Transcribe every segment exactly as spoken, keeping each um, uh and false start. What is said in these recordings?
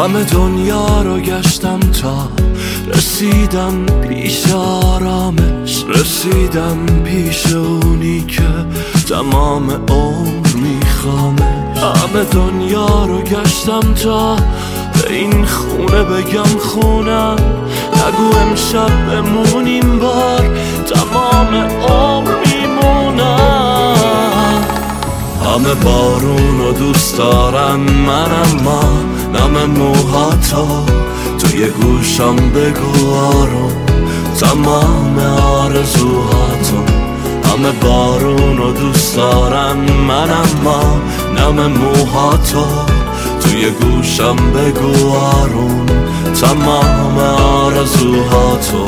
همه دنیا رو گشتم تا رسیدم پیش آرامش، رسیدم پیش اونی که تمام عمر میخوامش. همه دنیا رو گشتم تا به این خونه بگم خونم، نگو امشب بمونیم بار تمام عمر میمونم. همه بارون رو دوست دارن من، اما نم موهاتو توی گوشم بگو آروم تمام آرزوهاتو. همه بارون رو دوست دارن من، اما نم موهاتو توی گوشم بگو آروم تمام آرزوهاتو.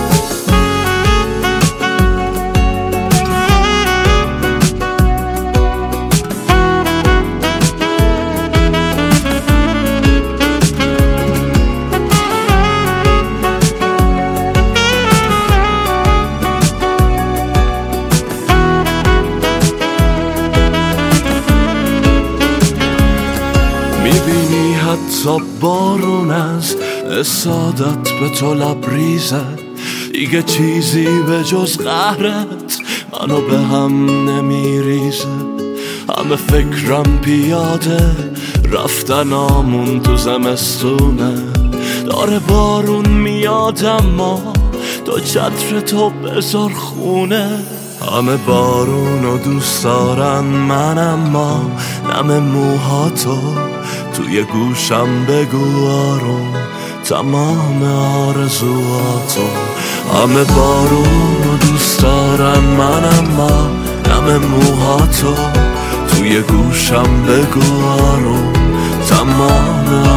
میبینی حتی بارون از اسادت به تو لبریزه، دیگه چیزی به جز قهرت منو به هم نمیریزه. همه فکرم پیاده رفتن آمون تو زمستونه، داره بارون میاد اما تو چتر تو بذار خونه. همه بارون رو دوست دارن من، اما نم موهاتو توی گوشم بگو آروم تمام آرزوهاتو. همه بارون رو دوست دارن من، اما نم موهاتو توی گوشم بگو آروم تمام